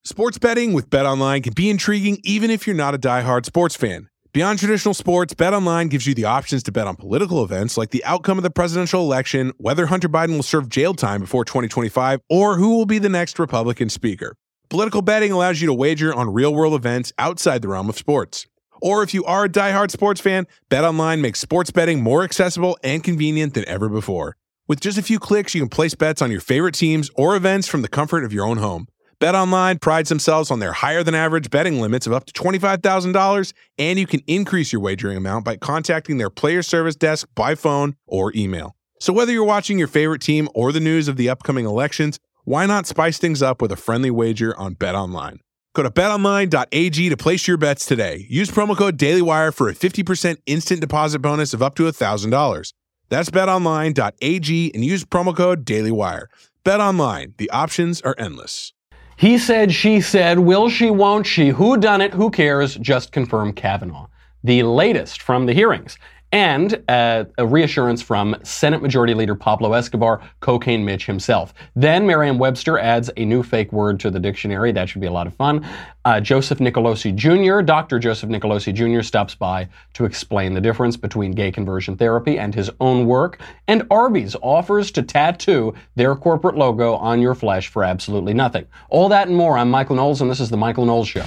Sports betting with BetOnline can be intriguing even if you're not a diehard sports fan. Beyond traditional sports, BetOnline gives you the options to bet on political events like the outcome of the presidential election, whether Hunter Biden will serve jail time before 2025, or who will be the next Republican speaker. Political betting allows you to wager on real-world events outside the realm of sports. Or if you are a diehard sports fan, BetOnline makes sports betting more accessible and convenient than ever before. With just a few clicks, you can place bets on your favorite teams or events from the comfort of your own home. BetOnline prides themselves on their higher-than-average betting limits of up to $25,000, and you can increase your wagering amount by contacting their player service desk by phone or email. So whether you're watching your favorite team or the news of the upcoming elections, why not spice things up with a friendly wager on BetOnline? Go to betonline.ag to place your bets today. Use promo code DailyWire for a 50% instant deposit bonus of up to $1,000. That's betonline.ag and use promo code DailyWire. BetOnline, the options are endless. He said, she said, will she, won't she, who done it, who cares, just confirm Kavanaugh. The latest from the hearings. And a reassurance from Senate Majority Leader Pablo Escobar, Cocaine Mitch himself. Then Merriam-Webster adds a new fake word to the dictionary. That should be a lot of fun. Joseph Nicolosi Jr., Dr. Joseph Nicolosi Jr. stops by to explain the difference between gay conversion therapy and his own work. And Arby's offers to tattoo their corporate logo on your flesh for absolutely nothing. All that and more. I'm Michael Knowles, and this is The Michael Knowles Show.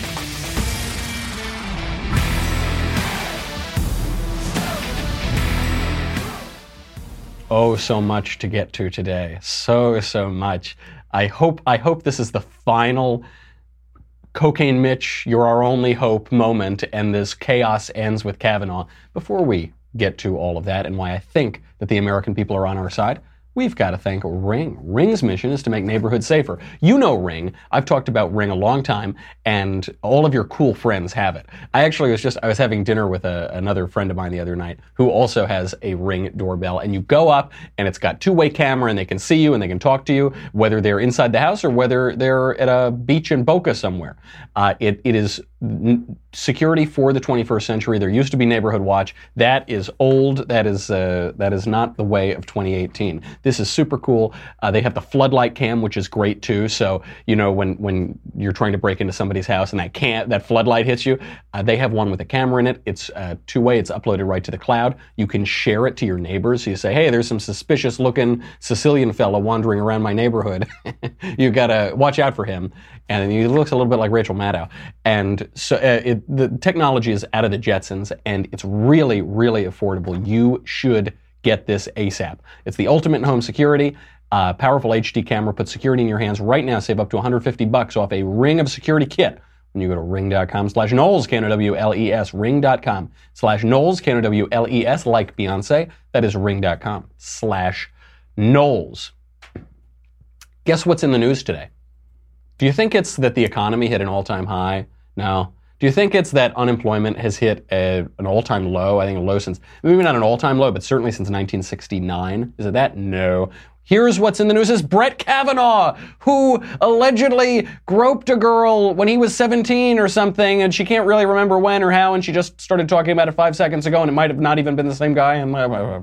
Oh, so much to get to today. So much. I hope this is the final Cocaine Mitch, you're our only hope moment, and this chaos ends with Kavanaugh. Before we get to all of that and why I think that the American people are on our side, we've got to thank Ring. Ring's mission is to make neighborhoods safer. You know Ring. I've talked about Ring a long time, and all of your cool friends have it. I was having dinner with another friend of mine the other night who also has a Ring doorbell, and you go up, and it's got two-way camera, and they can see you, and they can talk to you, whether they're inside the house or whether they're at a beach in Boca somewhere. It is security for the 21st century. There used to be Neighborhood Watch. That is old. That is not the way of 2018. This is super cool. They have the floodlight cam, which is great too. So, you know, when you're trying to break into somebody's house and that floodlight hits you, they have one with a camera in it. It's two-way. It's uploaded right to the cloud. You can share it to your neighbors. So you say, hey, there's some suspicious looking Sicilian fella wandering around my neighborhood. You gotta watch out for him. And he looks a little bit like Rachel Maddow. And so the technology is out of the Jetsons, and it's really, really affordable. You should get this ASAP. It's the ultimate in home security. Powerful HD camera puts security in your hands right now. Save up to $150 off a Ring of Security kit when you go to ring.com/Knowles, Knowles, ring.com/Knowles, Knowles, like Beyonce. That is ring.com/Knowles. Guess what's in the news today? Do you think it's that the economy hit an all-time high? No. Do you think it's that unemployment has hit an all-time low? I think a low since, maybe not an all-time low, but certainly since 1969. Is it that? No. Here's what's in the news is Brett Kavanaugh, who allegedly groped a girl when he was 17 or something, and she can't really remember when or how, and she just started talking about it 5 seconds ago, and it might have not even been the same guy. And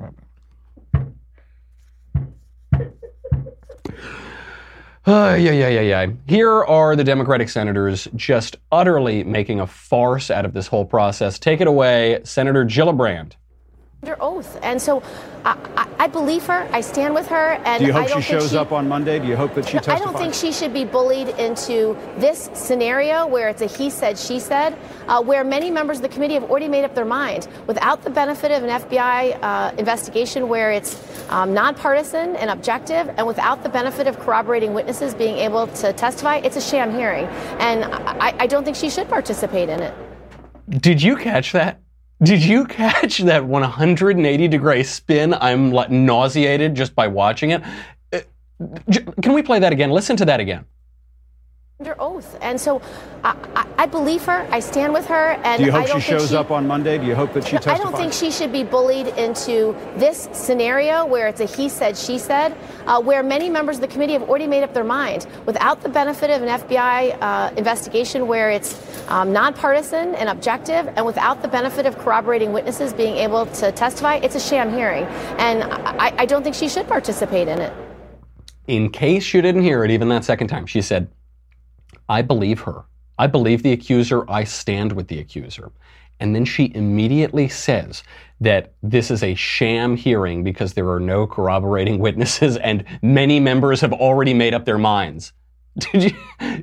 yeah. Here are the Democratic senators just utterly making a farce out of this whole process. Take it away, Senator Gillibrand. Under oath. And so I believe her. I stand with her. And do you hope she shows up on Monday? Do you hope that she testifies? I don't think she should be bullied into this scenario where it's a he said, she said, where many members of the committee have already made up their mind. Without the benefit of an FBI investigation where it's nonpartisan and objective, and without the benefit of corroborating witnesses being able to testify, it's a sham hearing. And I don't think she should participate in it. Did you catch that? Did you catch that 180-degree spin? I'm nauseated just by watching it. Can we play that again? Listen to that again. Under oath. And so I believe her. I stand with her. And do you hope she shows up on Monday? Do you hope that she testifies? I don't think she should be bullied into this scenario where it's a he said, she said, where many members of the committee have already made up their mind. Without the benefit of an FBI investigation where it's nonpartisan and objective, and without the benefit of corroborating witnesses being able to testify, it's a sham hearing. And I don't think she should participate in it. In case you didn't hear it even that second time, she said, I believe her. I believe the accuser. I stand with the accuser. And then she immediately says that this is a sham hearing because there are no corroborating witnesses and many members have already made up their minds. Did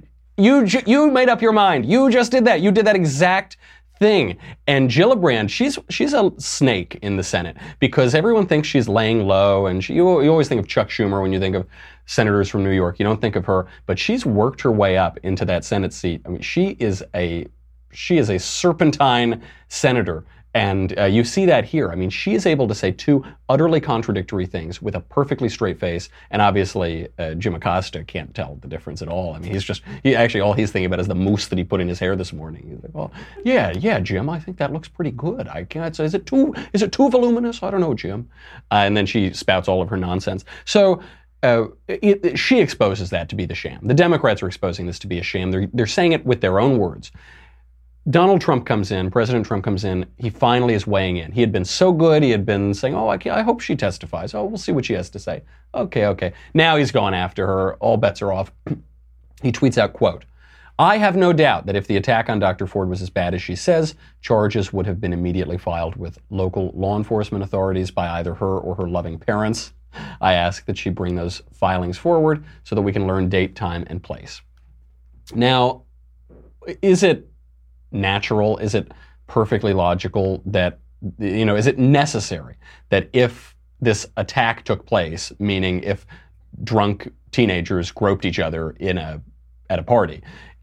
you made up your mind. You just did that. You did that exact thing. And Gillibrand, she's a snake in the Senate because everyone thinks she's laying low, and you always think of Chuck Schumer when you think of senators from New York. You don't think of her, but she's worked her way up into that Senate seat. I mean, she is a serpentine senator. And you see that here. I mean, she is able to say two utterly contradictory things with a perfectly straight face. And obviously, Jim Acosta can't tell the difference at all. I mean, all he's thinking about is the mousse that he put in his hair this morning. He's like, well, yeah, Jim, I think that looks pretty good. I can't say, is it too voluminous? I don't know, Jim. And then she spouts all of her nonsense. So she exposes that to be the sham. The Democrats are exposing this to be a sham. They're saying it with their own words. President Trump comes in, he finally is weighing in. He had been so good, he had been saying, I hope she testifies. Oh, we'll see what she has to say. Okay. Now he's gone after her, all bets are off. He tweets out, quote, I have no doubt that if the attack on Dr. Ford was as bad as she says, charges would have been immediately filed with local law enforcement authorities by either her or her loving parents. I ask that she bring those filings forward so that we can learn date, time, and place. Now, is it natural? Is it perfectly logical that, is it necessary that if this attack took place, meaning if drunk teenagers groped each other at a party,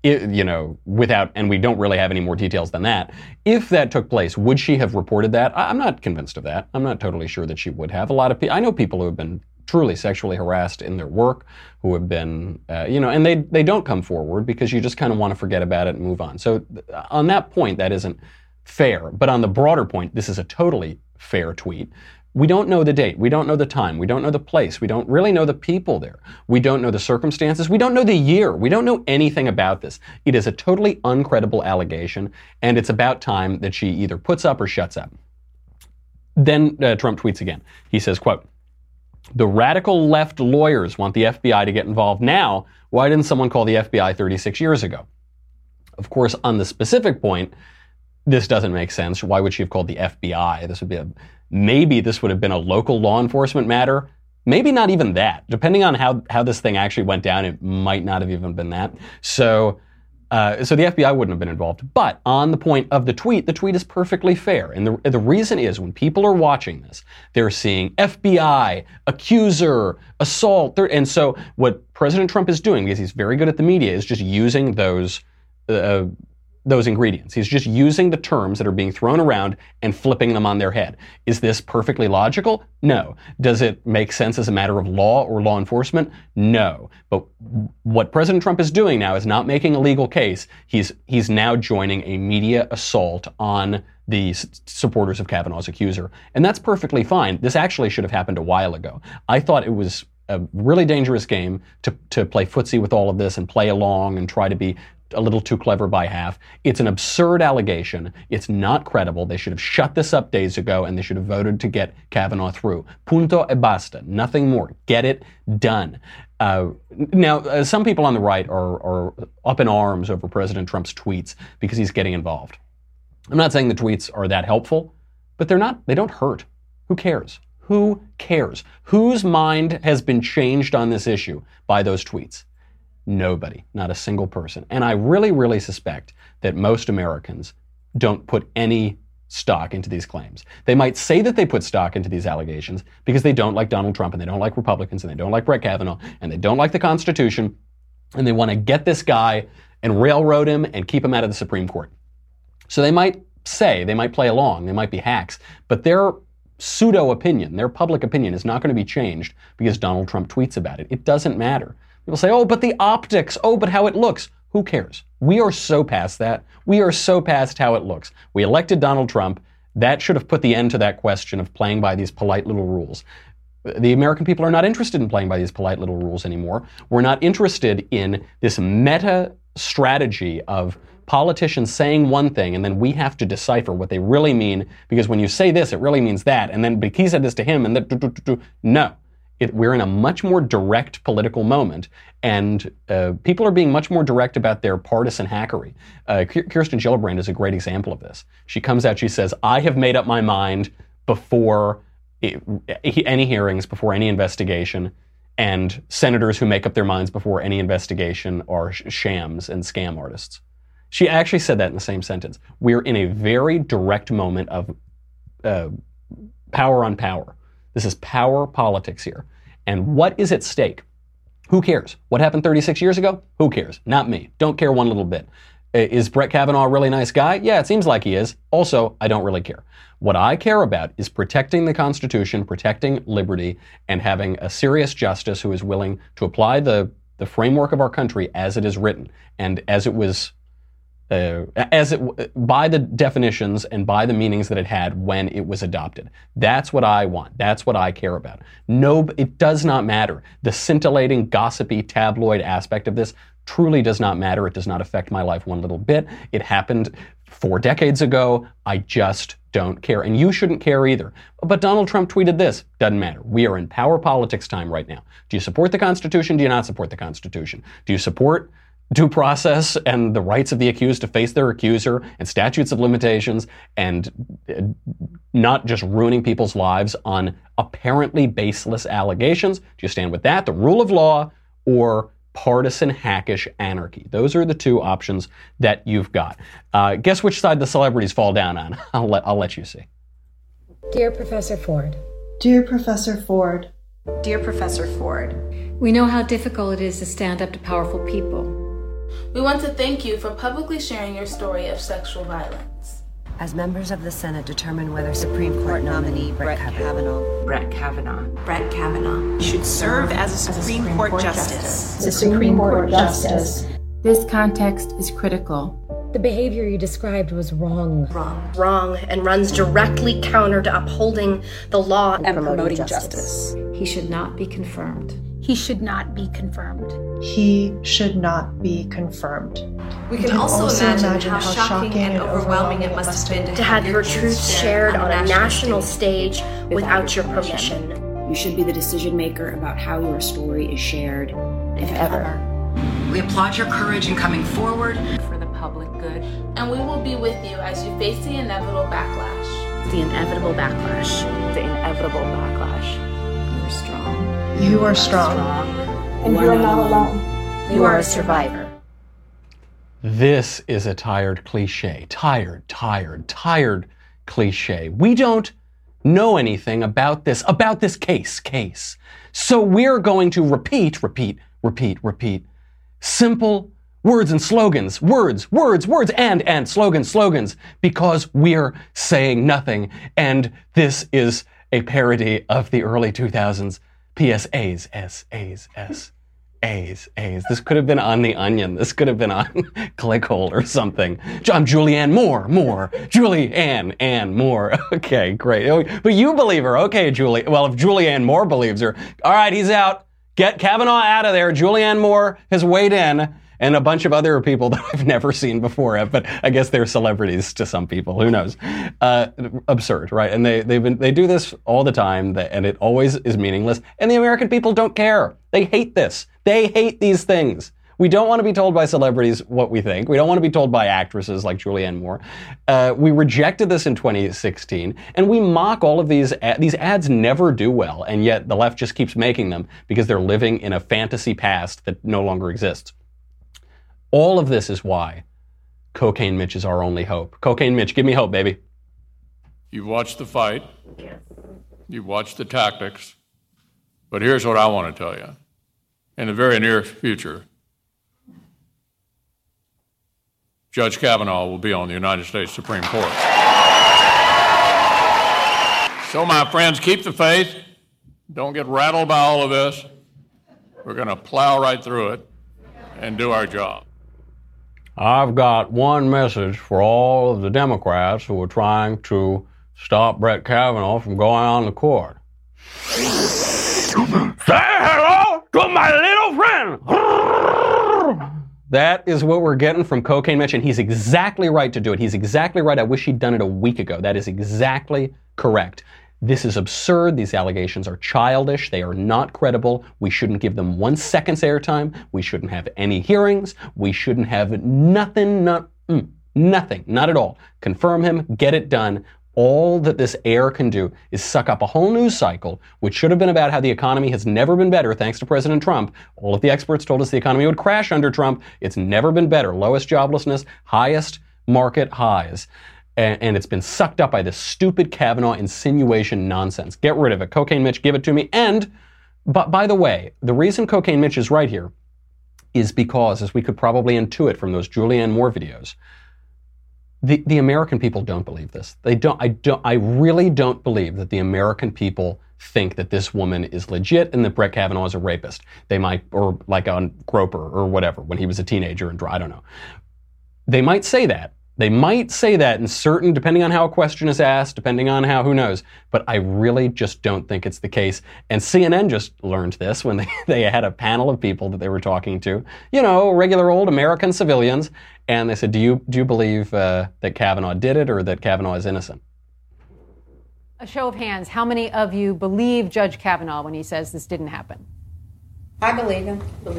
without, and we don't really have any more details than that, if that took place, would she have reported that? I'm not convinced of that. I'm not totally sure that she would have. I know people who have been truly sexually harassed in their work, who have been, and they don't come forward because you just kind of want to forget about it and move on. So on that point, that isn't fair. But on the broader point, this is a totally fair tweet. We don't know the date. We don't know the time. We don't know the place. We don't really know the people there. We don't know the circumstances. We don't know the year. We don't know anything about this. It is a totally uncredible allegation, and it's about time that she either puts up or shuts up. Then Trump tweets again. He says, quote, the radical left lawyers want the FBI to get involved now. Why didn't someone call the FBI 36 years ago? Of course, on the specific point, this doesn't make sense. Why would she have called the FBI? Maybe this would have been a local law enforcement matter. Maybe not even that. Depending on how this thing actually went down, it might not have even been that. So the FBI wouldn't have been involved. But on the point of the tweet is perfectly fair. And the reason is when people are watching this, they're seeing FBI, accuser, assault. And so what President Trump is doing, because he's very good at the media, is just using those ingredients. He's just using the terms that are being thrown around and flipping them on their head. Is this perfectly logical? No. Does it make sense as a matter of law or law enforcement? No. But what President Trump is doing now is not making a legal case. He's now joining a media assault on the supporters of Kavanaugh's accuser. And that's perfectly fine. This actually should have happened a while ago. I thought it was a really dangerous game to play footsie with all of this and play along and try to be a little too clever by half. It's an absurd allegation. It's not credible. They should have shut this up days ago, and they should have voted to get Kavanaugh through. Punto e basta. Nothing more. Get it done. Now, some people on the right are up in arms over President Trump's tweets because he's getting involved. I'm not saying the tweets are that helpful, but they don't hurt. Who cares? Who cares? Whose mind has been changed on this issue by those tweets? Nobody, not a single person. And I really, really suspect that most Americans don't put any stock into these claims. They might say that they put stock into these allegations because they don't like Donald Trump and they don't like Republicans and they don't like Brett Kavanaugh and they don't like the Constitution and they want to get this guy and railroad him and keep him out of the Supreme Court. So they might play along, they might be hacks, but their pseudo opinion, their public opinion is not going to be changed because Donald Trump tweets about it. It doesn't matter. People say, oh, but the optics, oh, but how it looks. Who cares? We are so past that. We are so past how it looks. We elected Donald Trump. That should have put the end to that question of playing by these polite little rules. The American people are not interested in playing by these polite little rules anymore. We're not interested in this meta strategy of politicians saying one thing and then we have to decipher what they really mean because when you say this, it really means that. And then, but he said this to him and that, no. We're in a much more direct political moment, and people are being much more direct about their partisan hackery. Kirsten Gillibrand is a great example of this. She comes out, she says, I have made up my mind before any hearings, before any investigation, and senators who make up their minds before any investigation are shams and scam artists. She actually said that in the same sentence. We're in a very direct moment of power on power. This is power politics here. And what is at stake? Who cares? What happened 36 years ago? Who cares? Not me. Don't care one little bit. Is Brett Kavanaugh a really nice guy? Yeah, it seems like he is. Also, I don't really care. What I care about is protecting the Constitution, protecting liberty, and having a serious justice who is willing to apply the framework of our country as it is written and as it was by the definitions and by the meanings that it had when it was adopted. That's what I want. That's what I care about. No, it does not matter. The scintillating, gossipy, tabloid aspect of this truly does not matter. It does not affect my life one little bit. It happened 4 decades ago. I just don't care. And you shouldn't care either. But Donald Trump tweeted this. Doesn't matter. We are in power politics time right now. Do you support the Constitution? Do you not support the Constitution? Do you support due process and the rights of the accused to face their accuser and statutes of limitations and not just ruining people's lives on apparently baseless allegations? Do you stand with that, the rule of law, or partisan hackish anarchy? Those are the two options that you've got. Guess which side the celebrities fall down on? I'll let you see. Dear Professor Ford. Dear Professor Ford. Dear Professor Ford. We know how difficult it is to stand up to powerful people. We want to thank you for publicly sharing your story of sexual violence. As members of the Senate determine whether Supreme Court nominee Brett Kavanaugh should serve as a Supreme Court Justice. The Supreme Court Justice. This context is critical. The behavior you described was wrong. Wrong, and runs directly counter to upholding the law and promoting justice. He should not be confirmed. He should not be confirmed. He should not be confirmed. We can also imagine how shocking and overwhelming it must have been to have your truth shared on a national stage without your permission. You should be the decision maker about how your story is shared, if ever. We applaud your courage in coming forward for the public good. And we will be with you as you face the inevitable backlash. The inevitable backlash. The inevitable backlash. You are strong. You are strong. And you are not alone. You are a survivor. This is a tired cliche. Tired cliche. We don't know anything about this case. So we're going to repeat simple words and slogans, words, and slogans, because we're saying nothing. And this is a parody of the early 2000s PSAs, A's. This could have been on The Onion. This could have been on Clickhole or something. I'm Julianne Moore. Julianne Moore. Okay, great. But you believe her. Okay, Julie. Well, if Julianne Moore believes her, all right, he's out. Get Kavanaugh out of there. Julianne Moore has weighed in, and a bunch of other people that I've never seen before, but I guess they're celebrities to some people. Who knows? Absurd, right? And they do this all the time, and it always is meaningless. And the American people don't care. They hate this. They hate these things. We don't want to be told by celebrities what we think. We don't want to be told by actresses like Julianne Moore. We rejected this in 2016, and we mock all of these. These ads never do well, and yet the left just keeps making them because they're living in a fantasy past that no longer exists. All of this is why Cocaine Mitch is our only hope. Cocaine Mitch, give me hope, baby. You've watched the fight. Yes. You've watched the tactics. But here's what I want to tell you. In the very near future, Judge Kavanaugh will be on the United States Supreme Court. So, my friends, keep the faith. Don't get rattled by all of this. We're going to plow right through it and do our job. I've got one message for all of the Democrats who are trying to stop Brett Kavanaugh from going on the court. Say hello to my little friend. That is what we're getting from Cocaine Mitch, and he's exactly right to do it. He's exactly right. I wish he'd done it a week ago. That is exactly correct. This is absurd. These allegations are childish. They are not credible. We shouldn't give them 1 second's airtime. We shouldn't have any hearings. We shouldn't have nothing, nothing, not at all. Confirm him, get it done. All that this heir can do is suck up a whole news cycle, which should have been about how the economy has never been better thanks to President Trump. All of the experts told us the economy would crash under Trump. It's never been better. Lowest joblessness, highest market highs. And it's been sucked up by this stupid Kavanaugh insinuation nonsense. Get rid of it. Cocaine Mitch, give it to me. But by the way, the reason Cocaine Mitch is right here is because, as we could probably intuit from those Julianne Moore videos, the American people don't believe this. I really don't believe that the American people think that this woman is legit and that Brett Kavanaugh is a rapist. They might, or like on Groper or whatever, when he was a teenager and I don't know. They might say that. They might say that in certain, depending on how a question is asked, depending on how, who knows. But I really just don't think it's the case. And CNN just learned this when they had a panel of people that they were talking to, regular old American civilians. And they said, do you believe that Kavanaugh did it or that Kavanaugh is innocent? A show of hands. How many of you believe Judge Kavanaugh when he says this didn't happen? I believe him.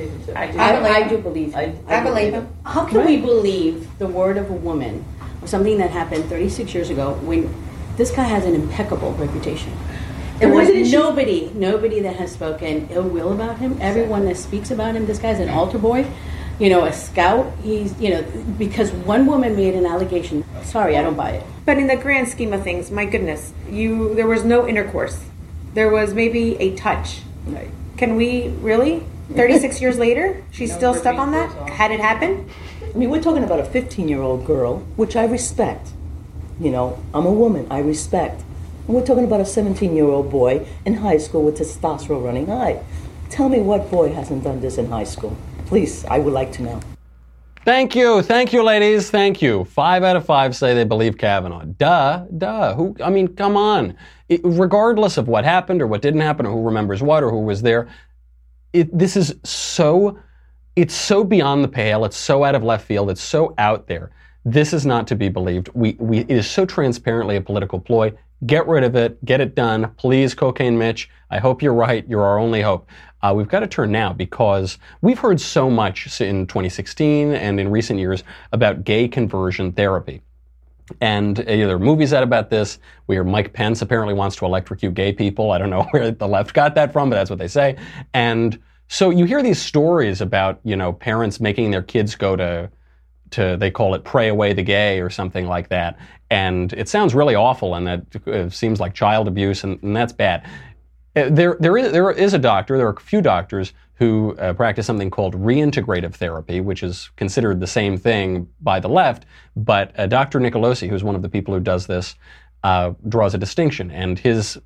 I do believe him. I believe him. How can we believe the word of a woman or something that happened 36 years ago when this guy has an impeccable reputation? There was nobody that has spoken ill will about him. Everyone that speaks about him, this guy's an altar boy, a scout. He's, because one woman made an allegation. Sorry, I don't buy it. But in the grand scheme of things, my goodness, there was no intercourse. There was maybe a touch. Right. Can we really? 36 years later, she's still stuck on that? Had it happened? I mean, we're talking about a 15-year-old girl, which I respect. I'm a woman, I respect. And we're talking about a 17-year-old boy in high school with testosterone running high. Tell me what boy hasn't done this in high school. Please, I would like to know. Thank you, ladies, thank you. 5 out of 5 say they believe Kavanaugh. Duh. Come on. Regardless of what happened or what didn't happen or who remembers what or who was there, it's so beyond the pale. It's so out of left field. It's so out there. This is not to be believed. It is so transparently a political ploy. Get rid of it. Get it done. Please, Cocaine Mitch. I hope you're right. You're our only hope. We've got to turn now because we've heard so much in 2016 and in recent years about gay conversion therapy. And there are movies out about this. We hear Mike Pence apparently wants to electrocute gay people. I don't know where the left got that from, but that's what they say. And so you hear these stories about, parents making their kids go to they call it pray away the gay or something like that. And it sounds really awful and that seems like child abuse and that's bad. There is a doctor, there are a few doctors who practice something called reintegrative therapy, which is considered the same thing by the left, but Dr. Nicolosi, who's one of the people who does this, draws a distinction. And his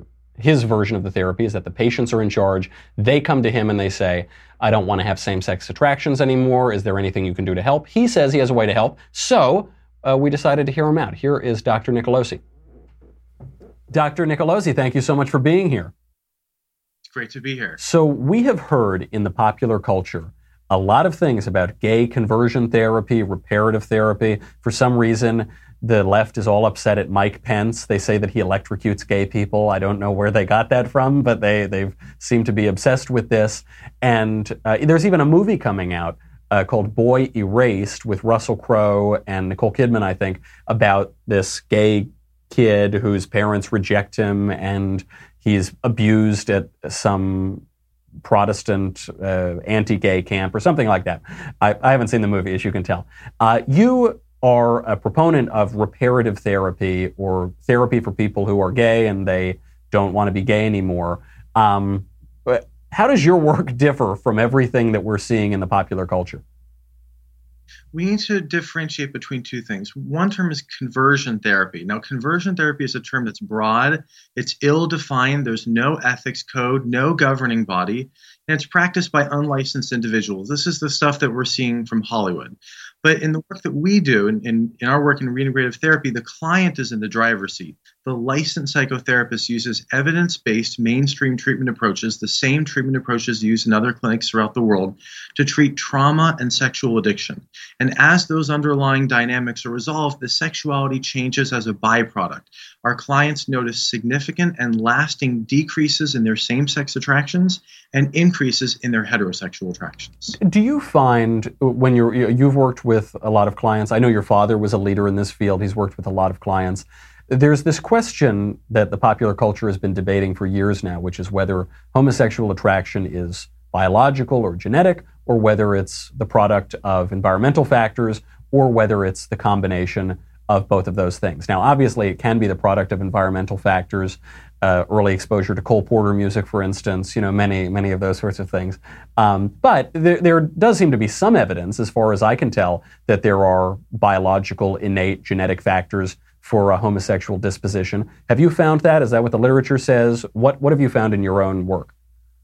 version of the therapy is that the patients are in charge. They come to him and they say, I don't want to have same-sex attractions anymore. Is there anything you can do to help? He says he has a way to help. So we decided to hear him out. Here is Dr. Nicolosi. Dr. Nicolosi, thank you so much for being here. Great to be here. So we have heard in the popular culture a lot of things about gay conversion therapy, reparative therapy. For some reason, the left is all upset at Mike Pence. They say that he electrocutes gay people. I don't know where they got that from, but they seem to be obsessed with this. And there's even a movie coming out called Boy Erased with Russell Crowe and Nicole Kidman, I think, about this gay kid whose parents reject him and he's abused at some Protestant anti-gay camp or something like that. I haven't seen the movie, as you can tell. You are a proponent of reparative therapy or therapy for people who are gay and they don't want to be gay anymore. But how does your work differ from everything that we're seeing in the popular culture? We need to differentiate between two things. One term is conversion therapy. Now, conversion therapy is a term that's broad. It's ill-defined. There's no ethics code, no governing body. and it's practiced by unlicensed individuals. This is the stuff that we're seeing from Hollywood. But in the work that we do, in our work in reintegrative therapy, the client is in the driver's seat. The licensed psychotherapist uses evidence-based mainstream treatment approaches, the same treatment approaches used in other clinics throughout the world, to treat trauma and sexual addiction. And as those underlying dynamics are resolved, the sexuality changes as a byproduct. Our clients notice significant and lasting decreases in their same-sex attractions and increases in their heterosexual attractions. Do you find when you've worked with a lot of clients, I know your father was a leader in this field, he's worked with a lot of clients, there's this question that the popular culture has been debating for years now, which is whether homosexual attraction is biological or genetic, or whether it's the product of environmental factors, or whether it's the combination of both of those things. Now, obviously, it can be the product of environmental factors, early exposure to Cole Porter music, for instance, many of those sorts of things. But there does seem to be some evidence, as far as I can tell, that there are biological, innate genetic factors for a homosexual disposition. Have you found that? Is that what the literature says? What have you found in your own work?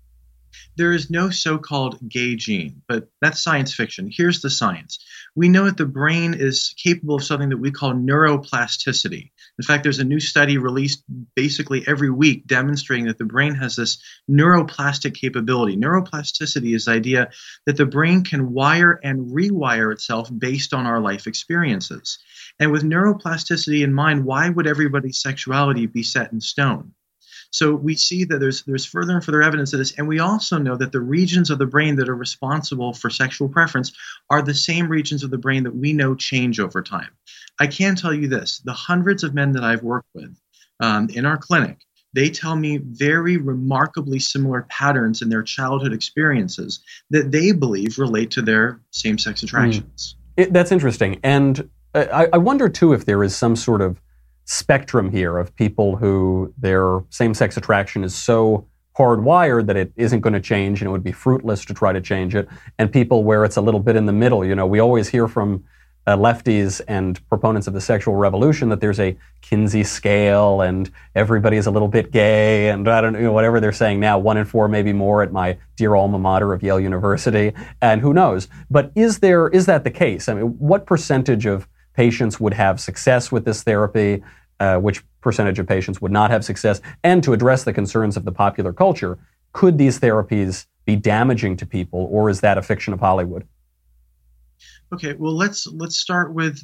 There is no so-called gay gene, but that's science fiction. Here's the science. We know that the brain is capable of something that we call neuroplasticity. In fact, there's a new study released basically every week demonstrating that the brain has this neuroplastic capability. Neuroplasticity is the idea that the brain can wire and rewire itself based on our life experiences. And with neuroplasticity in mind, why would everybody's sexuality be set in stone? So we see that there's further and further evidence of this, and we also know that the regions of the brain that are responsible for sexual preference are the same regions of the brain that we know change over time. I can tell you this, the hundreds of men that I've worked with in our clinic, they tell me very remarkably similar patterns in their childhood experiences that they believe relate to their same-sex attractions. That's interesting. And I wonder, too, if there is some sort of spectrum here of people who their same-sex attraction is so hardwired that it isn't going to change and it would be fruitless to try to change it, and people where it's a little bit in the middle. We always hear from lefties and proponents of the sexual revolution that there's a Kinsey scale and everybody's a little bit gay, and I don't know, whatever they're saying now, 1 in 4, maybe more at my dear alma mater of Yale University, and who knows. But is that the case? I mean, what percentage of patients would have success with this therapy? Which percentage of patients would not have success? And to address the concerns of the popular culture, could these therapies be damaging to people, or is that a fiction of Hollywood? Okay, well, let's start with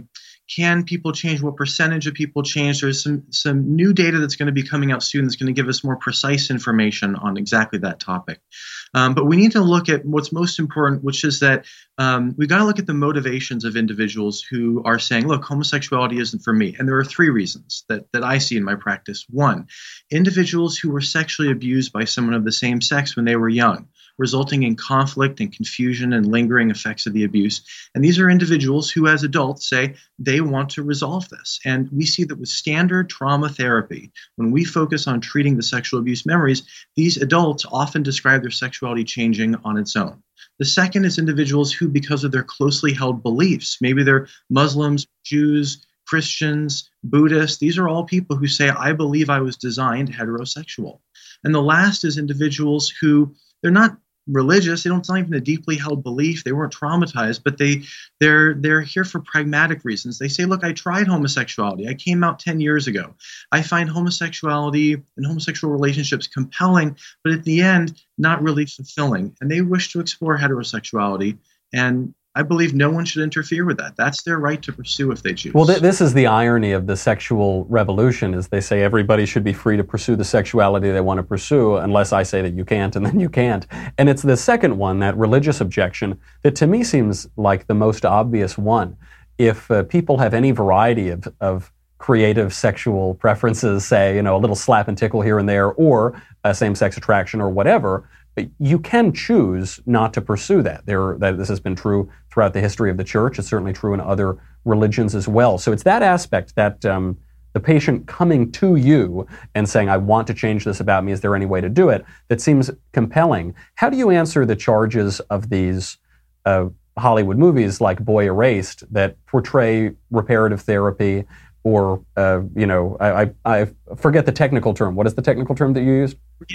can people change? What percentage of people change? There's some new data that's going to be coming out soon that's going to give us more precise information on exactly that topic. But we need to look at what's most important, which is that we've got to look at the motivations of individuals who are saying, look, homosexuality isn't for me. And there are 3 reasons that I see in my practice. 1, individuals who were sexually abused by someone of the same sex when they were young, resulting in conflict and confusion and lingering effects of the abuse. And these are individuals who, as adults, say they want to resolve this. And we see that with standard trauma therapy, when we focus on treating the sexual abuse memories, these adults often describe their sexuality changing on its own. The second is individuals who, because of their closely held beliefs, maybe they're Muslims, Jews, Christians, Buddhists, these are all people who say, I believe I was designed heterosexual. And the last is individuals who, they're not religious, it's not even a deeply held belief, they weren't traumatized, but they're here for pragmatic reasons. They say, look, I tried homosexuality, I came out 10 years ago. I find homosexuality and homosexual relationships compelling, but at the end, not really fulfilling. And they wish to explore heterosexuality, and I believe no one should interfere with that. That's their right to pursue if they choose. Well, this is the irony of the sexual revolution, is they say everybody should be free to pursue the sexuality they want to pursue, unless I say that you can't, and then you can't. And it's the second one, that religious objection, that to me seems like the most obvious one. If people have any variety of creative sexual preferences, say, a little slap and tickle here and there, or a same-sex attraction or whatever, you can choose not to pursue that. This has been true throughout the history of the church. It's certainly true in other religions as well. So it's that aspect that the patient coming to you and saying, I want to change this about me, is there any way to do it, that seems compelling. How do you answer the charges of these Hollywood movies like Boy Erased that portray reparative therapy or, I forget the technical term. What is the technical term that you used?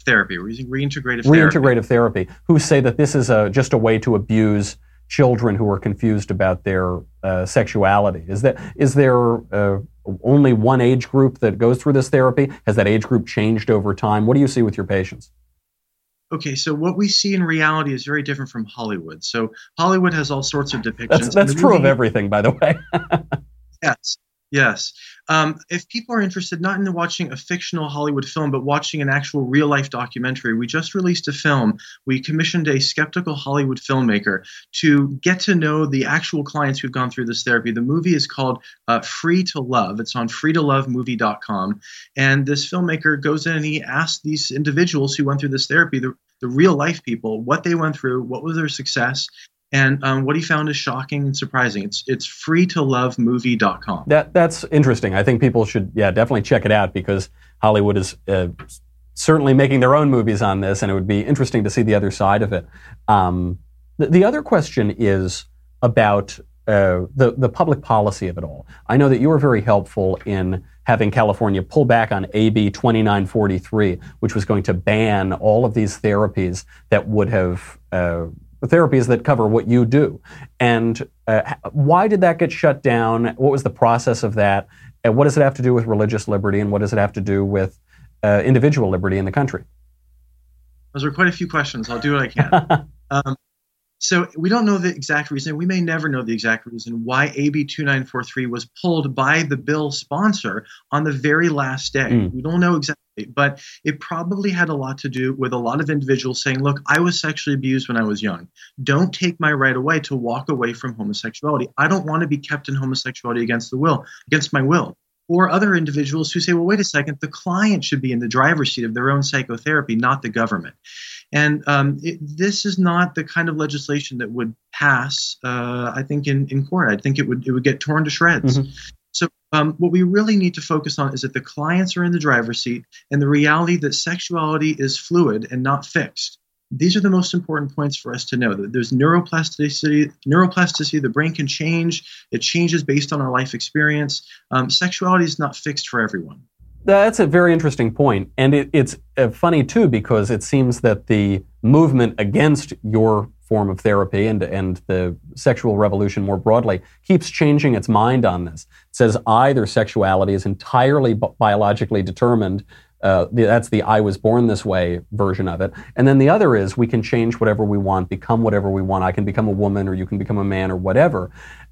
therapy. We're using reintegrative therapy. Reintegrative therapy, who say that this is just a way to abuse children who are confused about their sexuality. Is there only one age group that goes through this therapy? Has that age group changed over time? What do you see with your patients? Okay, so what we see in reality is very different from Hollywood. So Hollywood has all sorts of depictions. That's true of everything, by the way. Yes. If people are interested not in watching a fictional Hollywood film, but watching an actual real-life documentary, we just released a film. We commissioned a skeptical Hollywood filmmaker to get to know the actual clients who've gone through this therapy. The movie is called Free to Love. It's on freetolovemovie.com. And this filmmaker goes in and he asks these individuals who went through this therapy, the real-life people, what they went through, what was their success, and what he found is shocking and surprising. It's freetolovemovie.com. That's interesting. I think people should, definitely check it out because Hollywood is certainly making their own movies on this, and it would be interesting to see the other side of it. The other question is about the public policy of it all. I know that you were very helpful in having California pull back on AB 2943, which was going to ban all of these therapies that would have therapies that cover what you do. And why did that get shut down? What was the process of that? And what does it have to do with religious liberty? And what does it have to do with individual liberty in the country? Those are quite a few questions. I'll do what I can. So we don't know the exact reason. We may never know the exact reason why AB 2943 was pulled by the bill sponsor on the very last day. We don't know exactly, but it probably had a lot to do with a lot of individuals saying, look, I was sexually abused when I was young. Don't take my right away to walk away from homosexuality. I don't want to be kept in homosexuality against my will. Or other individuals who say, well, wait a second, the client should be in the driver's seat of their own psychotherapy, not the government. And this is not the kind of legislation that would pass, I think, in court. I think it would get torn to shreds. So what we really need to focus on is that the clients are in the driver's seat and the reality that sexuality is fluid and not fixed. These are the most important points for us to know, that there's neuroplasticity, the brain can change. It changes based on our life experience. Sexuality is not fixed for everyone. That's a very interesting point. And it's funny, too, because it seems that the movement against your form of therapy and the sexual revolution more broadly keeps changing its mind on this. It says either sexuality is entirely biologically determined. That's the I was born this way version of it. And then the other is we can change whatever we want, become whatever we want. I can become a woman or you can become a man or whatever.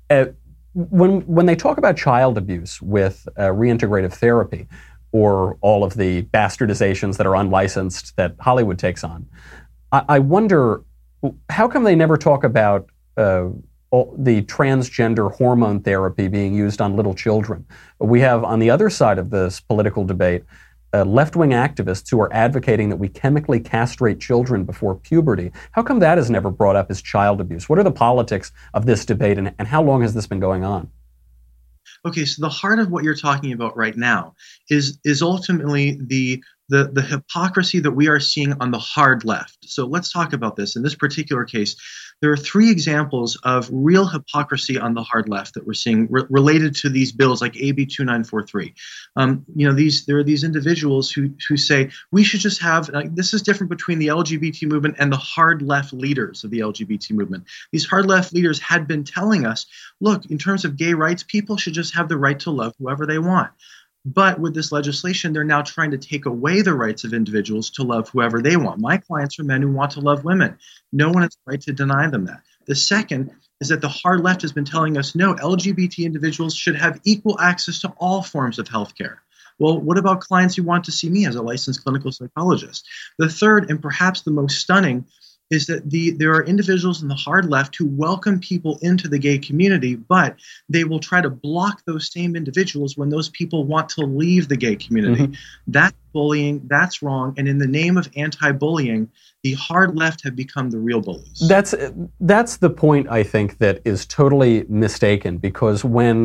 When they talk about child abuse with reintegrative therapy, or all of the bastardizations that are unlicensed that Hollywood takes on, I wonder, how come they never talk about the transgender hormone therapy being used on little children? We have, on the other side of this political debate, left-wing activists who are advocating that we chemically castrate children before puberty. How come that is never brought up as child abuse? What are the politics of this debate, and how long has this been going on? Okay, so the heart of what you're talking about right now is ultimately the hypocrisy that we are seeing on the hard left. So let's talk about this. In this particular case, there are three examples of real hypocrisy on the hard left that we're seeing related to these bills like AB 2943. There are these individuals who say we should just have, this is different between the LGBT movement and the hard left leaders of the LGBT movement. These hard left leaders had been telling us, look, in terms of gay rights, people should just have the right to love whoever they want. But with this legislation, they're now trying to take away the rights of individuals to love whoever they want. My clients are men who want to love women. No one has the right to deny them that. The second is that the hard left has been telling us, no, LGBT individuals should have equal access to all forms of healthcare. Well, what about clients who want to see me as a licensed clinical psychologist? The third, and perhaps the most stunning, is that there are individuals in the hard left who welcome people into the gay community, but they will try to block those same individuals when those people want to leave the gay community. That's bullying, that's wrong, and in the name of anti-bullying, the hard left have become the real bullies. That's the point, I think, that is totally mistaken, because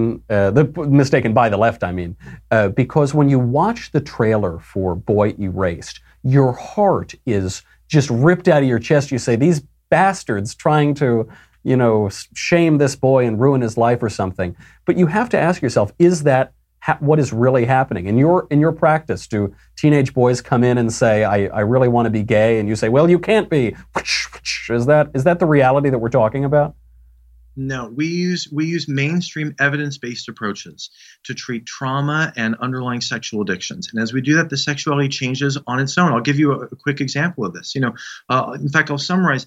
mistaken by the left, I mean, because when you watch the trailer for Boy Erased, your heart is just ripped out of your chest. You say, these bastards trying to, shame this boy and ruin his life or something. But you have to ask yourself, is that what is really happening. In your practice, do teenage boys come in and say, I really want to be gay, and you say, well, you can't be? Is that the reality that we're talking about? No, we use mainstream evidence-based approaches to treat trauma and underlying sexual addictions. And as we do that, the sexuality changes on its own. I'll give you a quick example of this. In fact, I'll summarize.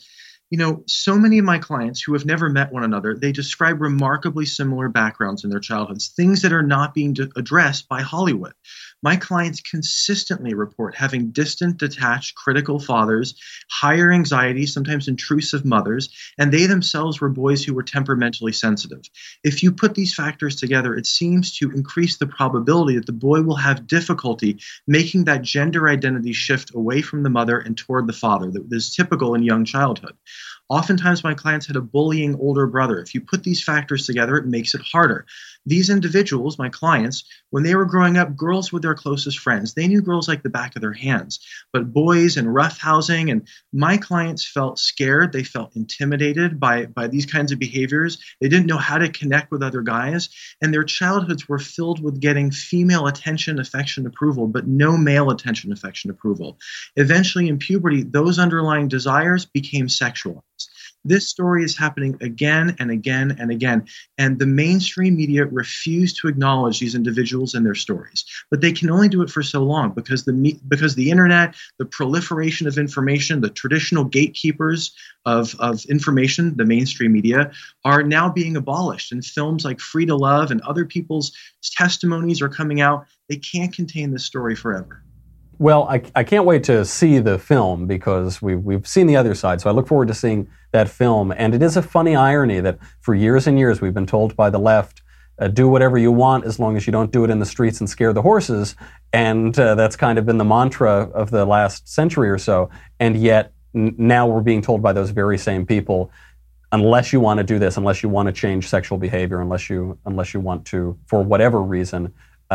So many of my clients who have never met one another, they describe remarkably similar backgrounds in their childhoods, things that are not being addressed by Hollywood. My clients consistently report having distant, detached, critical fathers, higher anxiety, sometimes intrusive mothers, and they themselves were boys who were temperamentally sensitive. If you put these factors together, it seems to increase the probability that the boy will have difficulty making that gender identity shift away from the mother and toward the father that is typical in young childhood. Oftentimes, my clients had a bullying older brother. If you put these factors together, it makes it harder. These individuals, my clients, when they were growing up, girls were their closest friends. They knew girls like the back of their hands. But boys and roughhousing, and my clients felt scared. They felt intimidated by these kinds of behaviors. They didn't know how to connect with other guys. And their childhoods were filled with getting female attention, affection, approval, but no male attention, affection, approval. Eventually, in puberty, those underlying desires became sexualized. This story is happening again and again and again, and the mainstream media refuse to acknowledge these individuals and their stories. But they can only do it for so long because the internet, the proliferation of information, the traditional gatekeepers of information, the mainstream media, are now being abolished. And films like Free to Love and other people's testimonies are coming out. They can't contain this story forever. Well, I can't wait to see the film because we've seen the other side. So I look forward to seeing that film. And it is a funny irony that for years and years we've been told by the left, do whatever you want as long as you don't do it in the streets and scare the horses. And that's kind of been the mantra of the last century or so. And yet now we're being told by those very same people, unless you want to do this, unless you want to change sexual behavior, unless you want to, for whatever reason,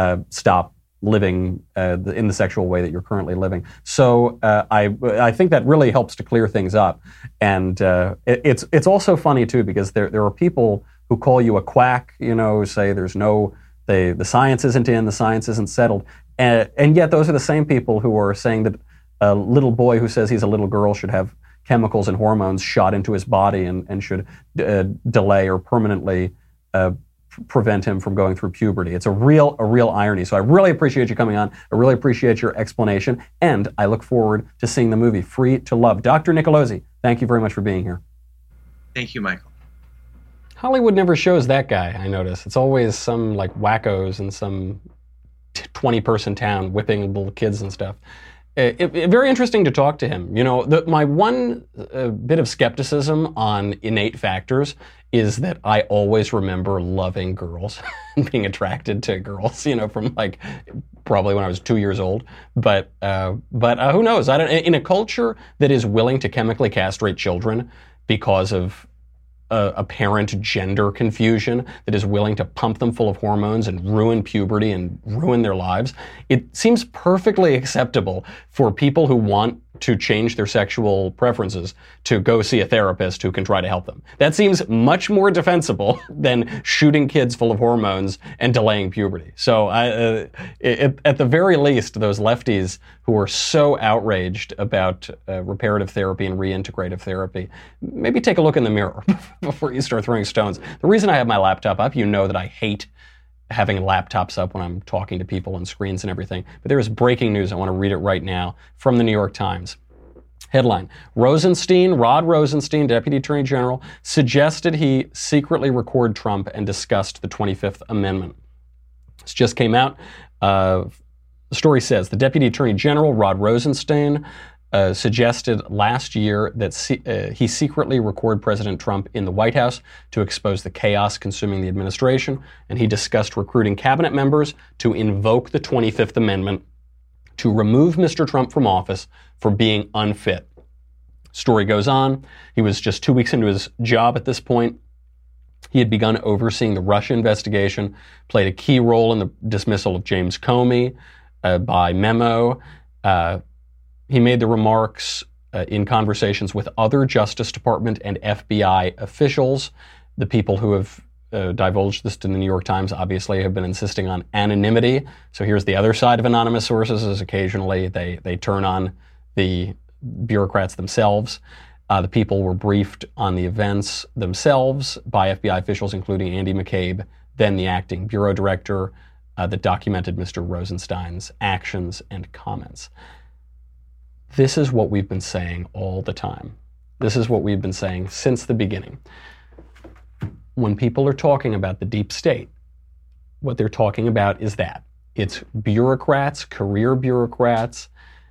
stop living in the sexual way that you're currently living. So I think that really helps to clear things up. And it's also funny, too, because there are people who call you a quack, who say the science isn't in, the science isn't settled. And yet those are the same people who are saying that a little boy who says he's a little girl should have chemicals and hormones shot into his body and should delay or permanently prevent him from going through puberty. It's a real irony. So I really appreciate you coming on. I really appreciate your explanation. And I look forward to seeing the movie Free to Love. Dr. Nicolosi, thank you very much for being here. Thank you, Michael. Hollywood never shows that guy, I notice. It's always some wackos in some 20-person town whipping little kids and stuff. Very interesting to talk to him. My one bit of skepticism on innate factors is that I always remember loving girls and being attracted to girls, from probably when I was 2 years old. But who knows? In a culture that is willing to chemically castrate children because of apparent gender confusion, that is willing to pump them full of hormones and ruin puberty and ruin their lives, it seems perfectly acceptable for people who want to change their sexual preferences to go see a therapist who can try to help them. That seems much more defensible than shooting kids full of hormones and delaying puberty. So at the very least, those lefties who are so outraged about reparative therapy and reintegrative therapy, maybe take a look in the mirror before you start throwing stones. The reason I have my laptop up, that I hate having laptops up when I'm talking to people and screens and everything. But there is breaking news. I want to read it right now from the New York Times. Headline: Rod Rosenstein, Deputy Attorney General, suggested he secretly record Trump and discussed the 25th Amendment. This just came out. The story says the Deputy Attorney General, Rod Rosenstein, suggested last year that he secretly record President Trump in the White House to expose the chaos consuming the administration, and he discussed recruiting cabinet members to invoke the 25th Amendment to remove Mr. Trump from office for being unfit. Story goes on. He was just 2 weeks into his job at this point. He had begun overseeing the Russia investigation, played a key role in the dismissal of James Comey by memo. He made the remarks in conversations with other Justice Department and FBI officials, the people who have divulged this to the New York Times, obviously have been insisting on anonymity. So here's the other side of anonymous sources, is occasionally they turn on the bureaucrats themselves. The people were briefed on the events themselves by FBI officials, including Andy McCabe, then the acting bureau director, that documented Mr. Rosenstein's actions and comments. This is what we've been saying all the time. This is what we've been saying since the beginning. When people are talking about the deep state, what they're talking about is that it's bureaucrats, career bureaucrats,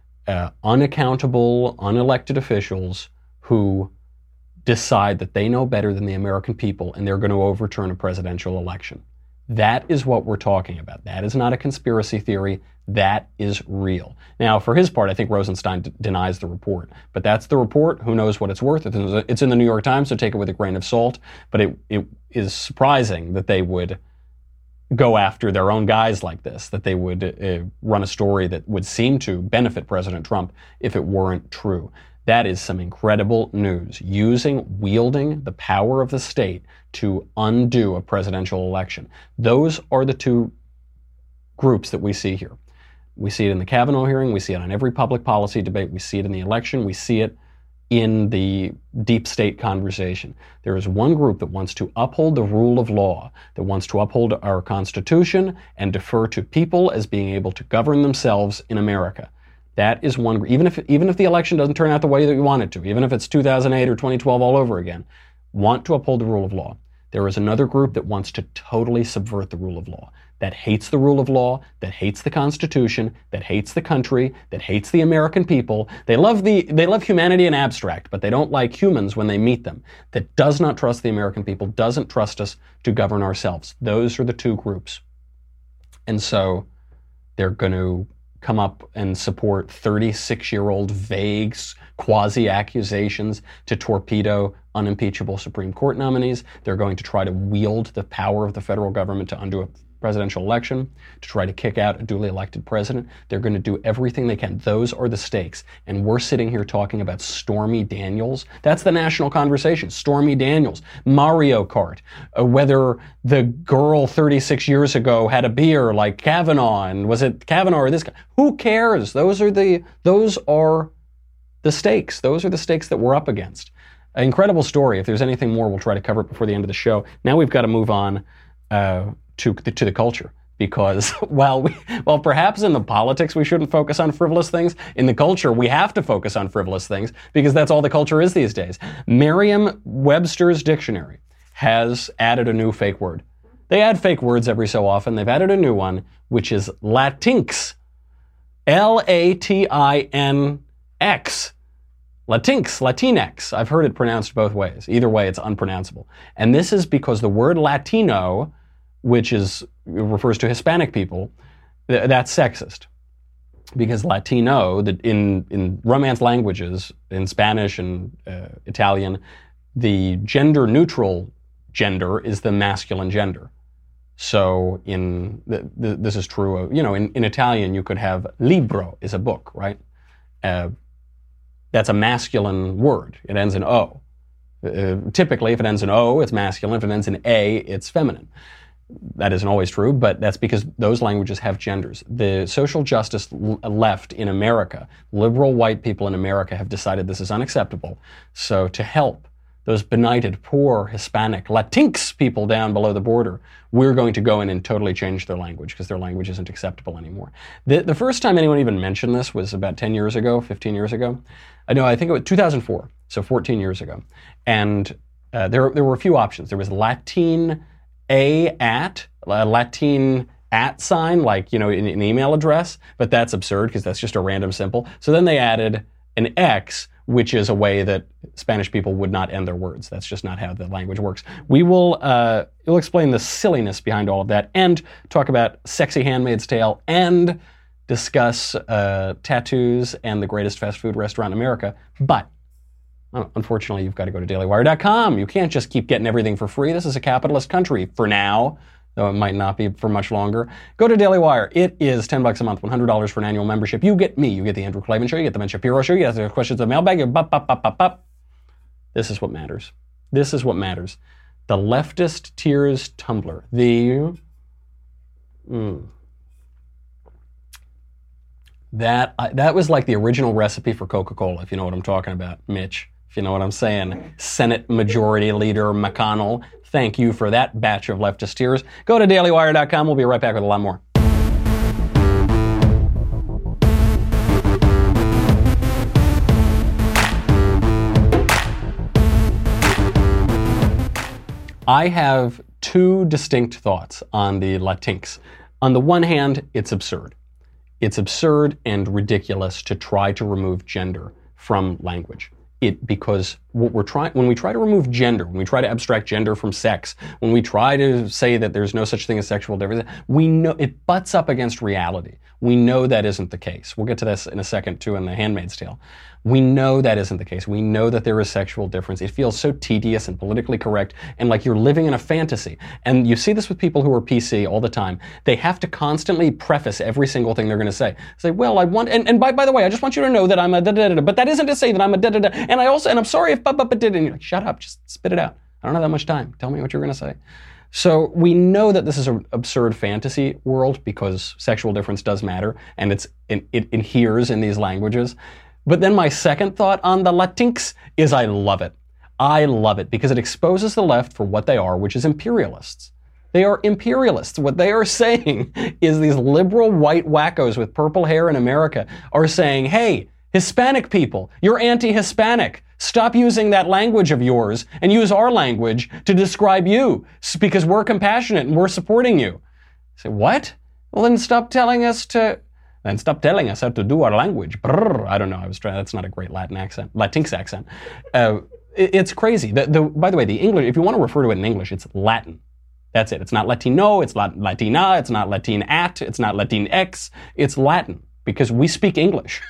unaccountable, unelected officials who decide that they know better than the American people and they're going to overturn a presidential election. That is what we're talking about. That is not a conspiracy theory. That is real. Now, for his part, I think Rosenstein denies the report. But that's the report. Who knows what it's worth? It's in the New York Times, so take it with a grain of salt. But it is surprising that they would go after their own guys like this, that they would run a story that would seem to benefit President Trump if it weren't true. That is some incredible news. Wielding the power of the state to undo a presidential election. Those are the two groups that we see here. We see it in the Kavanaugh hearing. We see it on every public policy debate. We see it in the election. We see it in the deep state conversation. There is one group that wants to uphold the rule of law, that wants to uphold our Constitution and defer to people as being able to govern themselves in America. That is one, even if the election doesn't turn out the way that you want it to, even if it's 2008 or 2012 all over again, want to uphold the rule of law. There is another group that wants to totally subvert the rule of law, that hates the rule of law, that hates the Constitution, that hates the country, that hates the American people. They love humanity in abstract, but they don't like humans when they meet them. That does not trust the American people, doesn't trust us to govern ourselves. Those are the two groups. And so they're going to come up and support 36-year-old vague quasi-accusations to torpedo unimpeachable Supreme Court nominees. They're going to try to wield the power of the federal government to undo a presidential election, to try to kick out a duly elected president. They're going to do everything they can. Those are the stakes. And we're sitting here talking about Stormy Daniels. That's the national conversation. Stormy Daniels, Mario Kart, whether the girl 36 years ago had a beer like Kavanaugh, and was it Kavanaugh or this guy? Who cares? Those are the stakes. Those are the stakes that we're up against. An incredible story. If there's anything more, we'll try to cover it before the end of the show. Now we've got to move on to the culture, because while perhaps in the politics we shouldn't focus on frivolous things, in the culture we have to focus on frivolous things because that's all the culture is these days. Merriam-Webster's dictionary has added a new fake word. They add fake words every so often. They've added a new one, which is Latinx. Latinx. Latinx. I've heard it pronounced both ways. Either way, it's unpronounceable. And this is because the word Latino, which refers to Hispanic people, that's sexist. Because Latino, in Romance languages, in Spanish and Italian, the gender-neutral gender is the masculine gender. So this is true of, in Italian you could have libro is a book, right? That's a masculine word. It ends in O. Typically, if it ends in O, it's masculine. If it ends in A, it's feminine. That isn't always true, but that's because those languages have genders. The social justice left in America, liberal white people in America, have decided this is unacceptable. So to help those benighted, poor Hispanic, Latinx people down below the border, we're going to go in and totally change their language because their language isn't acceptable anymore. The first time anyone even mentioned this was about 10 years ago, 15 years ago. I think it was 2004, so 14 years ago. And there were a few options. There was Latin at sign, like, an email address, but that's absurd because that's just a random symbol. So then they added an X, which is a way that Spanish people would not end their words. That's just not how the language works. We'll explain the silliness behind all of that and talk about Sexy Handmaid's Tale and discuss tattoos and the greatest fast food restaurant in America. But unfortunately, you've got to go to dailywire.com. You can't just keep getting everything for free. This is a capitalist country for now, though it might not be for much longer. Go to Daily Wire. It is $10 a month, $100 for an annual membership. You get me. You get the Andrew Klavan Show. You get the Ben Shapiro Show. You get the questions of mailbag. This is what matters. This is what matters. The Leftist Tears Tumblr. That was like the original recipe for Coca-Cola, if you know what I'm talking about, Mitch. If you know what I'm saying. Senate Majority Leader McConnell, thank you for that batch of leftist tears. Go to dailywire.com. We'll be right back with a lot more. I have two distinct thoughts on the Latinx. On the one hand, it's absurd. It's absurd and ridiculous to try to remove gender from language. Because when we try to remove gender, when we try to abstract gender from sex, when we try to say that there's no such thing as sexual difference, we know it butts up against reality. We know that isn't the case. We'll get to this in a second too in The Handmaid's Tale. We know that isn't the case. We know that there is sexual difference. It feels so tedious and politically correct and like you're living in a fantasy. And you see this with people who are PC all the time. They have to constantly preface every single thing they're going to say. Say, well, I want, and by the way, I just want you to know that I'm a da-da-da-da, but that isn't to say that I'm a da-da-da, and I'm sorry if but did, and you're like, shut up, just spit it out. I don't have that much time. Tell me what you're going to say. So we know that this is an absurd fantasy world because sexual difference does matter, and it adheres in these languages. But then my second thought on the Latinx is I love it. I love it because it exposes the left for what they are, which is imperialists. They are imperialists. What they are saying is these liberal white wackos with purple hair in America are saying, hey, Hispanic people, you're anti-Hispanic. Stop using that language of yours and use our language to describe you because we're compassionate and we're supporting you. I say, what? Well, then stop telling us how to do our language. Brrr, I don't know. That's not a great Latinx accent. It's crazy. By the way, the English, if you want to refer to it in English, it's Latin. That's it. It's not Latino, it's not Latina, it's not Latinat, it's not Latinx, it's Latin. Because we speak English.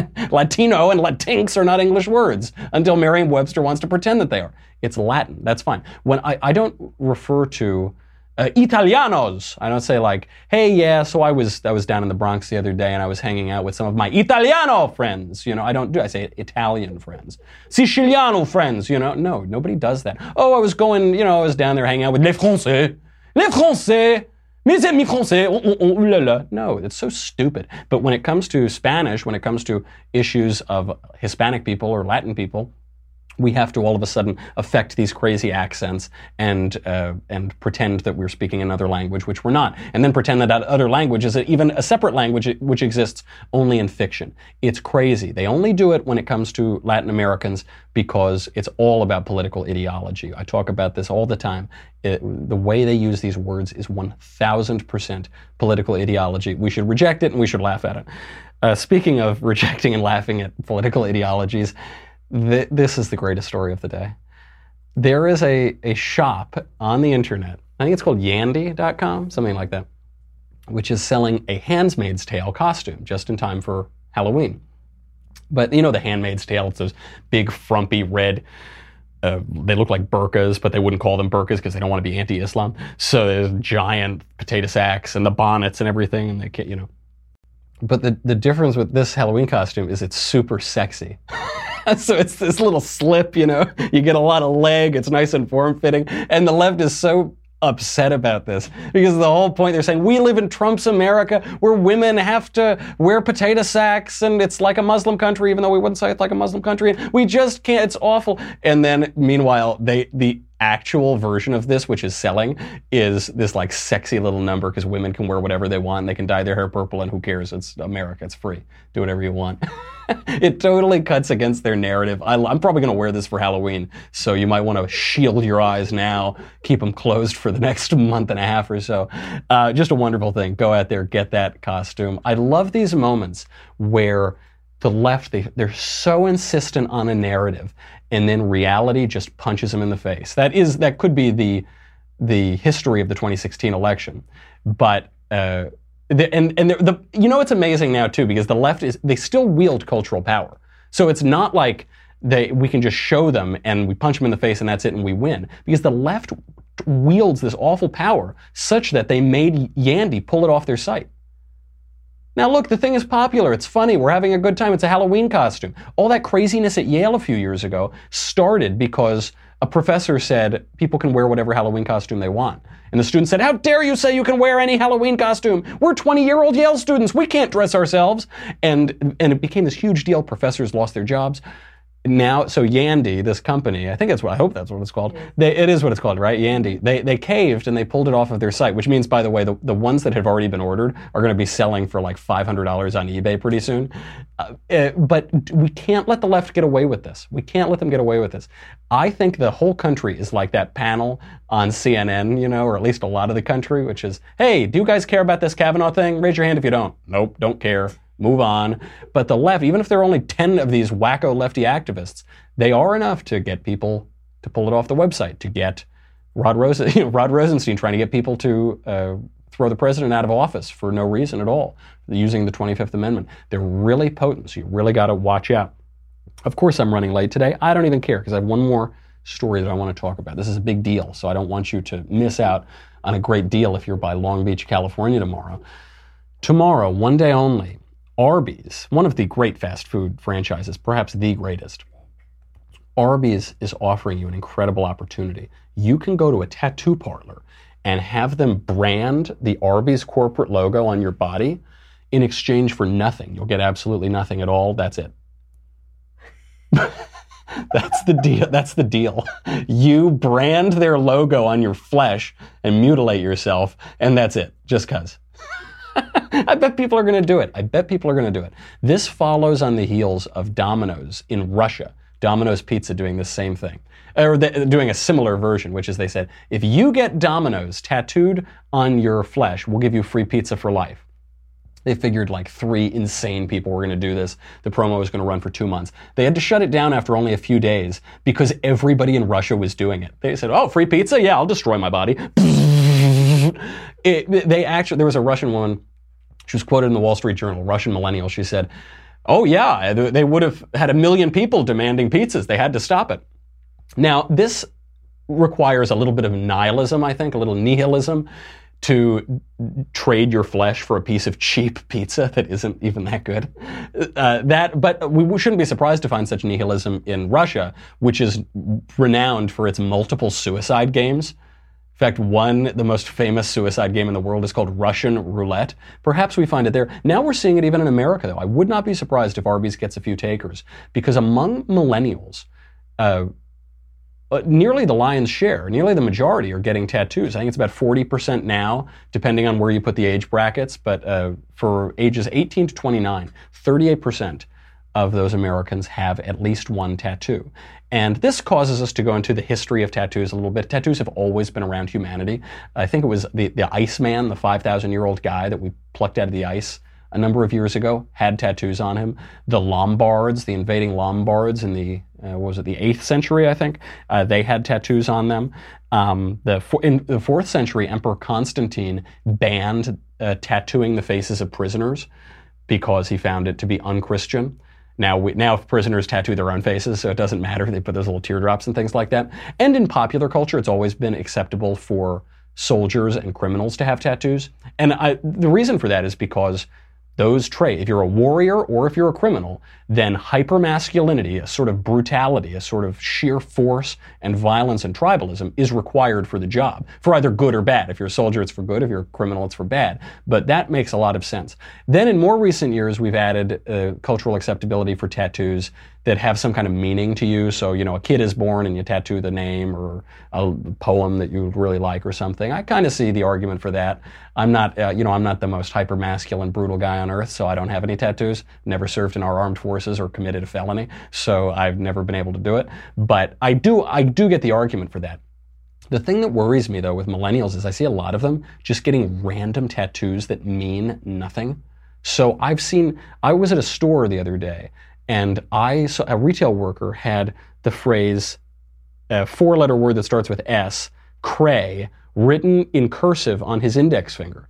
Latino and Latinx are not English words until Merriam-Webster wants to pretend that they are. It's Latin. That's fine. When I don't refer to Italianos, I don't say like, hey, yeah, so I was down in the Bronx the other day and I was hanging out with some of my Italiano friends. I don't do. I say Italian friends. Siciliano friends. No, nobody does that. Oh, I was down there hanging out with les Français. Les Français. Mes amis français, ooh la la. No, it's so stupid. But when it comes to Spanish, when it comes to issues of Hispanic people or Latin people, we have to all of a sudden affect these crazy accents and pretend that we're speaking another language, which we're not. And then pretend that other language is even a separate language which exists only in fiction. It's crazy. They only do it when it comes to Latin Americans because it's all about political ideology. I talk about this all the time. The way they use these words is 1000% political ideology. We should reject it and we should laugh at it. Speaking of rejecting and laughing at political ideologies, this is the greatest story of the day. There is a shop on the internet, I think it's called Yandy.com, something like that, which is selling a Handmaid's Tale costume just in time for Halloween. But the Handmaid's Tale, it's those big frumpy red, they look like burqas, but they wouldn't call them burqas because they don't want to be anti-Islam. So there's giant potato sacks and the bonnets and everything, and they can't, But the difference with this Halloween costume is it's super sexy. So it's this little slip, you get a lot of leg, it's nice and form-fitting, and the left is so upset about this because the whole point, they're saying, we live in Trump's America where women have to wear potato sacks and it's like a Muslim country, even though we wouldn't say it's like a Muslim country, and we just can't, it's awful. And then meanwhile, the actual version of this, which is selling, is this like sexy little number because women can wear whatever they want. They can dye their hair purple and who cares? It's America. It's free. Do whatever you want. It totally cuts against their narrative. I'm probably going to wear this for Halloween, so you might want to shield your eyes now, keep them closed for the next month and a half or so. Just a wonderful thing. Go out there, get that costume. I love these moments where the left, they're so insistent on a narrative, and then reality just punches them in the face. That could be the history of the 2016 election. But it's amazing now too, because the left they still wield cultural power. So it's not like we can just show them and we punch them in the face and that's it and we win. Because the left wields this awful power such that they made Yandy pull it off their site. Now look, the thing is popular, it's funny, we're having a good time, it's a Halloween costume. All that craziness at Yale a few years ago started because a professor said people can wear whatever Halloween costume they want. And the student said, how dare you say you can wear any Halloween costume? We're 20-year-old Yale students. We can't dress ourselves. And it became this huge deal. Professors lost their jobs. Now, so Yandy, this company, I hope that's what it's called. It is what it's called, right? Yandy. They caved and they pulled it off of their site, which means, by the way, the ones that have already been ordered are going to be selling for like $500 on eBay pretty soon. But we can't let the left get away with this. We can't let them get away with this. I think the whole country is like that panel on CNN, or at least a lot of the country, which is, hey, do you guys care about this Kavanaugh thing? Raise your hand if you don't. Nope, don't care. Move on. But the left, even if there are only 10 of these wacko lefty activists, they are enough to get people to pull it off the website, to get Rod Rosenstein trying to get people to throw the president out of office for no reason at all, using the 25th Amendment. They're really potent, so you really got to watch out. Of course, I'm running late today. I don't even care, because I have one more story that I want to talk about. This is a big deal, so I don't want you to miss out on a great deal if you're by Long Beach, California tomorrow. Tomorrow, one day only, Arby's, one of the great fast food franchises, perhaps the greatest, Arby's is offering you an incredible opportunity. You can go to a tattoo parlor and have them brand the Arby's corporate logo on your body in exchange for nothing. You'll get absolutely nothing at all. That's it. That's the deal. That's the deal. You brand their logo on your flesh and mutilate yourself, and that's it. Just 'cause. I bet people are going to do it. This follows on the heels of Domino's in Russia. Domino's Pizza doing the same thing. Or doing a similar version, which is they said, if you get Domino's tattooed on your flesh, we'll give you free pizza for life. They figured like 3 insane people were going to do this. The promo was going to run for 2 months. They had to shut it down after only a few days because everybody in Russia was doing it. They said, oh, free pizza? Yeah, I'll destroy my body. There was a Russian woman, she was quoted in the Wall Street Journal, Russian millennial. She said, oh yeah, they would have had 1 million people demanding pizzas. They had to stop it. Now, this requires a little bit of nihilism, I think, a little nihilism, to trade your flesh for a piece of cheap pizza that isn't even that good. But we shouldn't be surprised to find such nihilism in Russia, which is renowned for its multiple suicide games. In fact, the most famous suicide game in the world is called Russian Roulette. Perhaps we find it there. Now we're seeing it even in America, though. I would not be surprised if Arby's gets a few takers, because among millennials, nearly the lion's share, nearly the majority are getting tattoos. I think it's about 40% now, depending on where you put the age brackets. But for ages 18 to 29, 38% of those Americans have at least one tattoo. And this causes us to go into the history of tattoos a little bit. Tattoos have always been around humanity. I think it was the Iceman, the 5,000-year-old guy that we plucked out of the ice a number of years ago, had tattoos on him. The Lombards, the invading Lombards in the 8th century, I think, they had tattoos on them. In the 4th century, Emperor Constantine banned tattooing the faces of prisoners because he found it to be unchristian. Now prisoners tattoo their own faces, so it doesn't matter. They put those little teardrops and things like that. And in popular culture, it's always been acceptable for soldiers and criminals to have tattoos. And the reason for that is because those traits, if you're a warrior or if you're a criminal, then hypermasculinity, a sort of brutality, a sort of sheer force and violence and tribalism is required for the job, for either good or bad. If you're a soldier, it's for good. If you're a criminal, it's for bad. But that makes a lot of sense. Then in more recent years, we've added cultural acceptability for tattoos that have some kind of meaning to you. So, a kid is born and you tattoo the name or a poem that you really like or something. I kind of see the argument for that. I'm not the most hyper-masculine, brutal guy on earth, so I don't have any tattoos. Never served in our armed forces or committed a felony, so I've never been able to do it. But I do get the argument for that. The thing that worries me, though, with millennials is I see a lot of them just getting random tattoos that mean nothing. So I was at a store the other day, and I saw a retail worker had the phrase, a 4-letter word that starts with S, cray, written in cursive on his index finger.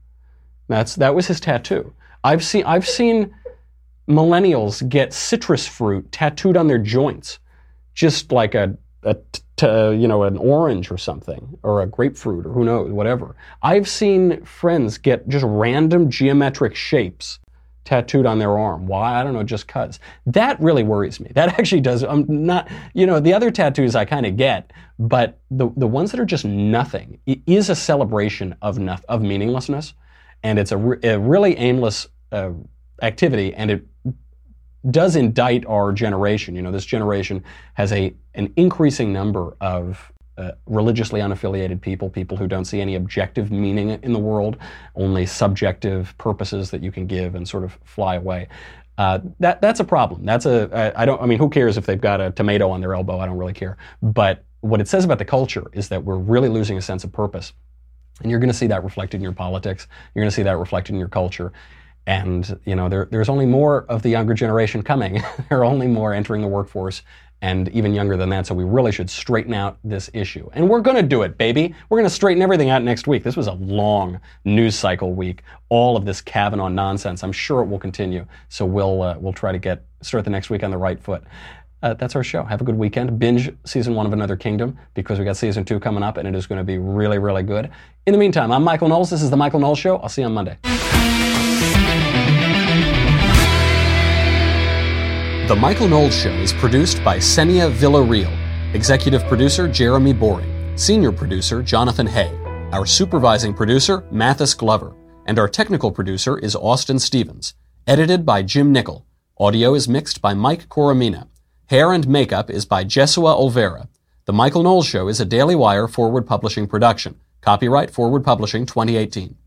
That was his tattoo. I've seen millennials get citrus fruit tattooed on their joints, just like an orange or something, or a grapefruit, or who knows, whatever. I've seen friends get just random geometric shapes tattooed on their arm. Why? I don't know, just 'cause. That really worries me. That actually does. I'm not, the other tattoos I kind of get, but the ones that are just nothing, it is a celebration of meaninglessness, and it's a really aimless activity, and it does indict our generation. This generation has an increasing number of religiously unaffiliated people who don't see any objective meaning in the world, only subjective purposes that you can give and sort of fly away. That's a problem. Who cares if they've got a tomato on their elbow? I don't really care. But what it says about the culture is that we're really losing a sense of purpose. And you're going to see that reflected in your politics. You're going to see that reflected in your culture. And, there's only more of the younger generation coming. There are only more entering the workforce, and even younger than that, so we really should straighten out this issue. And we're going to do it, baby. We're going to straighten everything out next week. This was a long news cycle week, all of this Kavanaugh nonsense. I'm sure it will continue, so we'll try to start the next week on the right foot. That's our show. Have a good weekend. Binge season 1 of Another Kingdom, because we got season 2 coming up, and it is going to be really, really good. In the meantime, I'm Michael Knowles. This is The Michael Knowles Show. I'll see you on Monday. The Michael Knowles Show is produced by Senia Villarreal, executive producer Jeremy Boring, senior producer Jonathan Hay, our supervising producer Mathis Glover, and our technical producer is Austin Stevens, edited by Jim Nickel. Audio is mixed by Mike Coromina. Hair and makeup is by Jesua Olvera. The Michael Knowles Show is a Daily Wire Forward Publishing production. Copyright Forward Publishing 2018.